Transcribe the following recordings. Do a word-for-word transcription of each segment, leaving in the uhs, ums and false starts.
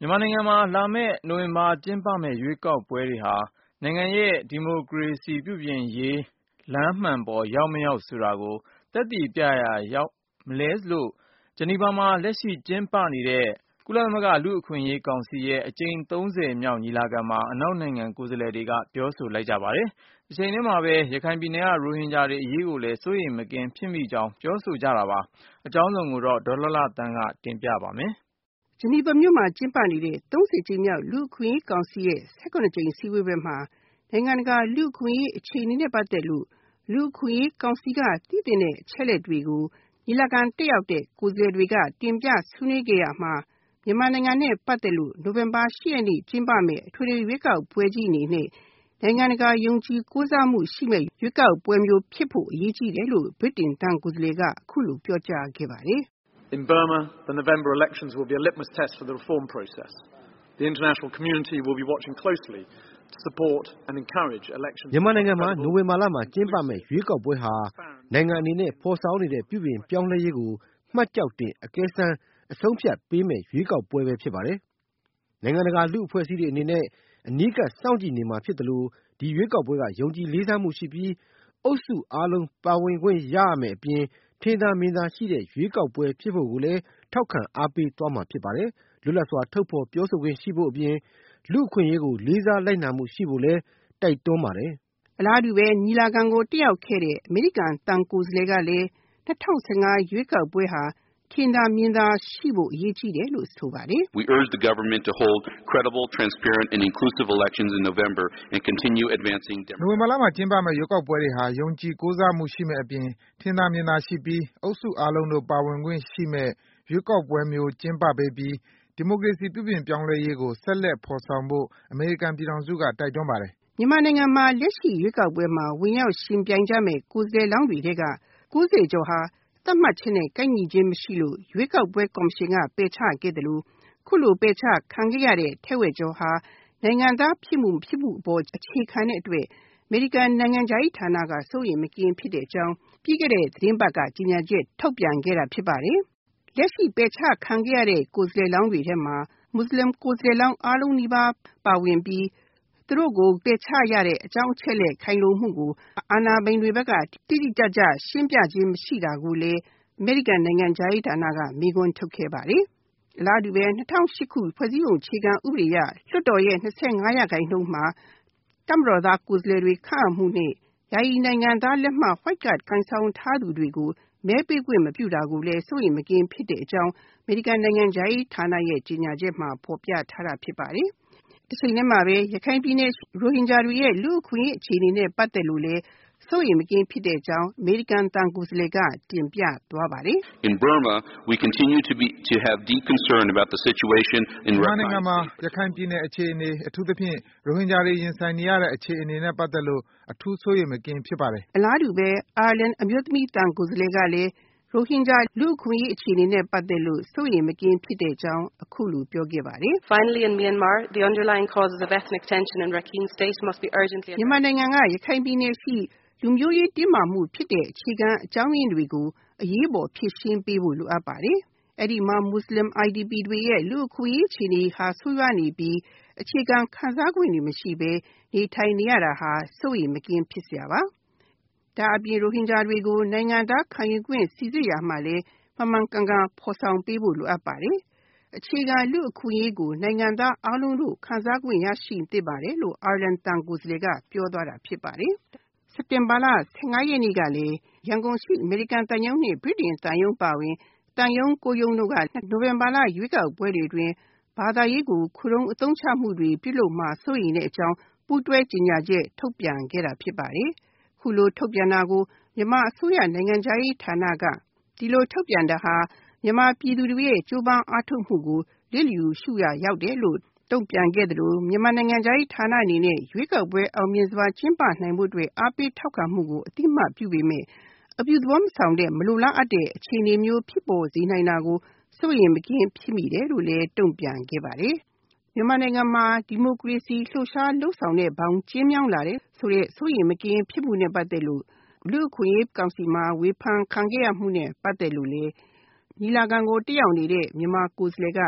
မြန်မာနိုင်ငံမှာလာမယ့်နိုဝင်ဘာကျင်းပမယ့်ရွေးကောက်ပွဲတွေဟာနိုင်ငံရဲ့ဒီမိုကရေစီပြုပြင်ရေးလမ်းမှန်ပေါ်ရောက်မရောက်ဆိုတာကိုသက်သေပြရာရောက်မလဲလို့ဂျနီဗာမှာလက်ရှိကျင်းပနေတဲ့ကုလသမဂ္ဂလူ့အခွင့်အရေးကောင်စီရဲ့အကြိမ်သုံးဆယ်မြောက်ညီလာခံမှာအနောက်နိုင်ငံကိုယ်စားလှယ်တွေကပြောဆိုလိုက်ကြပါတယ်။တချိန်တည်းမှာပဲရခိုင်ပြည်နယ်ကရိုဟင်ဂျာတွေအရေးကိုလည်းစိုးရိမ်မကင်းဖြစ်မိကြောင်းပြောဆိုကြတာပါ။အကြောင်းစုံကိုတော့ဒေါ်လှလှသန်းကတင်ပြပါမယ်။ဂျနီဗာမြို့မှာကျင်းပနေတဲ့သုံးဆယ်ကြိမ်မြောက်လူ့အခွင့်အရေးကောင်စီရဲ့ဆယ့်ခုနှစ်ကြိမ်စည်းဝေးပွဲမှာနိုင်ငံတကာလူ့အခွင့်အရေးအခြေအနေနဲ့ပတ်သက်လို့လူ့အခွင့်အရေးကောင်စီကတည်တဲ့အချက်လက်တွေကိုညီလာခံတက်ရောက်တဲ့ကိုယ်စားလှယ်တွေကတင်ပြဆွေးနွေးခဲ့ရမှာမြန်မာနိုင်ငံနဲ့ပတ်သက်လို့နိုဝင်ဘာ၈ရက်နေ့ကျင်းပမယ့်အထွေထွေရွေးကောက်ပွဲကြီးအနေနဲ့နိုင်ငံတကာယုံကြည်ကိုးစားမှုရှိမယ့်ရွေးကောက်ပွဲမျိုးဖြစ်ဖို့အရေးကြီးတယ်လို့ဗြိတိန်တန်ကိုယ်စားလှယ်ကအခုလိုပြောကြားခဲ့ပါတယ်။ In Burma, the November elections will be a litmus test for the reform process. The international community will be watching closely to support and encourage elections. မြန်မာနိုင်ငံမှာနိုဝင်ဘာလမှာကျင်းပမယ့်ရွေးကောက်ပွဲဟာနိုင်ငံအနေနဲ့ဖော်ဆောင်နေတဲ့ပြုပြင်ပြောင်းလဲရေးကိုမှတ်ကြောက်တင်အကဲစမ်းအဆုံးဖြတ်ပေးမယ့်ရွေးကောက်ပွဲပဲဖြစ်ပါတယ်။နိုင်ငံတကာလူ့အဖွဲ့အစည်းတွေအနေနဲ့အနီးကပ်စောင့်ကြည့်နေမှာဖြစ်တယ်လို့ဒီရွေးကောက်ပွဲကယုံကြည်လေးစားမှုရှိပြီးအုပ်စုအားလုံးပါဝင်ခွင့်ရရမယ်အပြင်ထင်သာမြင်သာရှိတဲ့ရွေးကောက်ပွဲဖြစ်ဖို့ကိုလည်းထောက်ခံအားပေးသွားမှာဖြစ်ပါတယ်။လွတ်လပ်စွာထုတ်ဖော်ပြောဆိုခွင့်ရှိဖို့အပြင်လူ့အခွင့်အရေးကိုလေးစားလိုက်နာမှုရှိဖို့လည်းတိုက်တွန်းပါတယ်။အလားတူပဲညီလာခံကိုတက်ရောက်ခဲ့တဲ့အမေရိကန်တန်ကိုယ်စားလှယ်ကလည်း၂၀၁၅ရွေးကောက်ပွဲဟာထင်သာမြင်သာရှိဖို့အရေးကြီးတယ်လို့ဆိုပါတယ်။ We urge the government to hold credible, transparent and inclusive elections in November and continue advancing democracy. နိုဝင်ဘာလမှာကျင်းပမယ့်ရွေးကောက်ပွဲတွေဟာယုံကြည်ကိုးစားမှုရှိမယ့်အပြင်ထင်သာမြင်သာရှိပြီးအုပ်စုအားလုံးတို့ပါဝင်ခွင့်ရှိမယ့်ရွေးကောက်ပွဲမျိုးကျင်းပပေးပြီးဒီမိုကရေစီပြုပြင်ပြောင်းလဲရေးကိုဆက်လက်ဖော်ဆောင်ဖို့အမေရိကန်ပြည်ထောင်စုကတိုက်တွန်းပါတယ်။မြန်မာနိုင်ငံမှာလက်ရှိရွေးကောက်ပွဲမှာဝင်ရောက်ယှဉ်ပြိုင်ကြမယ့်ကိုယ်စားလှယ်လောင်းတွေထဲကကိုးဆယ်ကျော်ဟာသတ်မှတ်ချက်နဲ့ကိုက်ညီခြင်းမရှိလို့ရွေးကောက်ပွဲကော်မရှင်ကပယ်ချခဲ့တယ်လို့ခုလိုပယ်ချခံခဲ့ရတဲ့ထက်ဝက်ကျော်ဟာနိုင်ငံသားဖြစ်မှုမဖြစ်မှုအပေါ်အခြေခံတဲ့အတွက်အမေရိကန်နိုင်ငံခြားရေးဌာနကစိုးရိမ်မကင်းဖြစ်တဲ့အကြောင်းပြီးခဲ့တဲ့သတင်းပတ်ကကြေညာချက်ထုတ်ပြန်ခဲ့တာဖြစ်ပါတယ်။လက်ရှိပယ်ချခံခဲ့ရတဲ့ကိုယ်စားလှယ်လောင်းတွေထဲမှာမွတ်စလင်ကိုယ်စားလှယ်လောင်းအားလုံးနီးပါးပါဝင်ပြီးသူတို့ကိုပယ်ချရတဲ့အကြောင်းအချက်လက်ခိုင်လုံမှုကိုအာဏာပိုင်တွေဘက်ကတိတိကျကျရှင်းပြခြင်းမရှိတာကိုလည်းအမေရိကန်နိုင်ငံခြားရေးဌာနကမေးခွန်းထုတ်ခဲ့ပါတယ်။အလားတူပဲ၂၀၀၈ခုဖွဲ့စည်းပုံအခြေခံဥပဒေအရလွှတ်တော်ရဲ့၂၅ရာခိုင်နှုန်းမှာတပ်မတော်သားကိုယ်စားလှယ်တွေခန့်အပ်မှုနဲ့ယာယီနိုင်ငံသားလက်မှတ် White Card ကိုင်ဆောင်ထားသူတွေကိုမဲပေးခွင့်မပြုတာကိုလည်းစိုးရိမ်မကင်းဖြစ်တဲ့အကြောင်းအမေရိကန်နိုင်ငံခြားရေးဌာနရဲ့ကြေညာချက်မှာဖော်ပြထားတာဖြစ်ပါတယ်။တချိန်တည်းမှာပဲရခိုင်ပြည်နယ်ရိုဟင်ဂျာတွေရဲ့လူ့အခွင့်အရေးအခြေအနေနဲ့ပတ်သက်လို့လည်းစိုးရိမ်မကင်းဖြစ်တဲ့အကြောင်းအမေရိကန်တန်ကိုယ်စားလှယ်ကတင်ပြသွားပါတယ်။ In Burma, we continue to be to have deep concern about the situation in Rakhine. နိုင်ငံမှာရခိုင်ပြည်နယ်အခြေအနေအထူးသဖြင့်ရိုဟင်ဂျာတွေရင်ဆိုင်နေရတဲ့အခြေအနေနဲ့ပတ်သက်လို့အထူးစိုးရိမ်မကင်းဖြစ်ပါတယ်။အလားတူပဲအိုင်ယာလန်အမျိုးသမီးတန်ကိုယ်စားလှယ်ကလည်းရိုဟင်ဂျာလူ့အခွင့်အရေးအခြေအနေနဲ့ပတ်သက်လို့စိုးရိမ်မကင်းဖြစ်တဲ့အကြောင်းအခုလိုပြောခဲ့ပါတယ်။ Finally in Myanmar, the underlying causes of ethnic tension in Rakhine State must be urgently addressed. မြန်မာနိုင်ငံကရခိုင်ပြည်နယ်ရှိလူမျိုးရေးတင်းမာမှုဖြစ်တဲ့အခြေခံအကြောင်းရင်းတွေကိုအရေးပေါ်ဖြေရှင်းပေးဖို့လိုအပ်ပါတယ်။အဲဒီမှာမွတ်စလင် I D P တွေရဲ့လူ့အခွင့်အရေးအခြေအနေဟာဆိုးရွားနေပြီးအခြေခံခံစားခွင့်တွေမရှိဘဲနေထိုင်နေရတာဟာစိုးရိမ်မကင်းဖြစ်စရာပါ။ဒါအပြင်ရိုဟင်ဂျာတွေကိုနိုင်ငံသားခံယူခွင့်စိစစ်ရမှာလည်းမှန်မှန်ကန်ကန်ဖော်ဆောင်ပေးဖို့လိုအပ်ပါတယ်။အခြေခံလူ့အခွင့်အရေးကိုနိုင်ငံသားအားလုံးတို့ခံစားခွင့်ရရှိသင့်ပါတယ်လို့အိုင်ယာလန်တန်ကိုယ်စားလှယ်ကပြောသွားတာဖြစ်ပါတယ်။စက်တင်ဘာလ၁၅ရက်နေ့ကလည်းရန်ကုန်ရှိအမေရိကန်သံရုံးနဲ့ဗြိတိန်သံရုံးပါဝင်သံရုံးကိုရုံးတို့ကနိုဝင်ဘာလရွေးကောက်ပွဲတွေတွင်ဘာသာရေးကိုခုတုံးအသုံးချမှုတွေပြုလုပ်မှာစိုးရိမ်တဲ့အကြောင်းပူးတွဲကြေညာချက်ထုတ်ပြန်ခဲ့တာဖြစ်ပါတယ်။ခုလိုထုတ်ပြန်တာကိုမြန်မာအစိုးရနိုင်ငံခြားရေးဌာနကဒီလိုထုတ်ပြန်တာဟာမြန်မာပြည်သူတွေရဲ့ကြိုးပမ်းအားထုတ်မှုကိုလျစ်လျူရှုရာရောက်တယ်လို့တုံ့ပြန်ခဲ့တယ်လို့မြန်မာနိုင်ငံခြားရေးဌာနအနေနဲ့ရွေးကောက်ပွဲအောင်မြင်စွာကျင်းပနိုင်ဖို့အတွက်အားပေးထောက်ခံမှုကိုအတိအမှတ်ပြုပေမဲ့အပြုသဘောမဆောင်တဲ့မလိုလားအပ်တဲ့အခြေအနေမျိုးဖြစ်ပေါ်စေနိုင်တာကိုစိုးရိမ်မကင်းဖြစ်မိတယ်လို့လည်းတုံ့ပြန်ခဲ့ပါတယ်။မြန်မာနိုင်ငံမှာဒီမိုကရေစီလှုပ်ရှားလှုပ်ဆောင်တဲ့ဘောင်ကျဉ်းမြောင်းလာတဲ့ဆိုတဲ့စိုးရိမ်မကင်းဖြစ်မှုနဲ့ပတ်သက်လို့လူ့အခွင့်အရေးကောင်စီမှာဝေဖန်ခံခဲ့ရမှုနဲ့ပတ်သက်လို့လည်းညီလာခံကိုတက်ရောက်နေတဲ့မြန်မာကိုယ်စားလှယ်က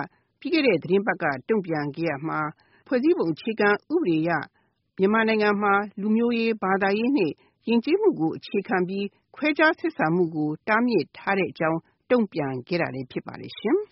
ပြီးခဲ့တဲ့သတင်းပတ်ကတုံ့ပြန်ခဲ့ရမှာဖွဲ့စည်းပုံအခြေခံဥပဒေအရမြန်မာနိုင်ငံမှာလူမျိုးရေးဘာသာရေးနဲ့ယဉ်ကျေးမှုကိုအခြေခံပြီးခွဲခြားဆက်ဆံမှုကိုတားမြစ်ထားတဲ့အကြောင်းတုံ့ပြန်ခဲ့တာလည်းဖြစ်ပါတယ်ရှင်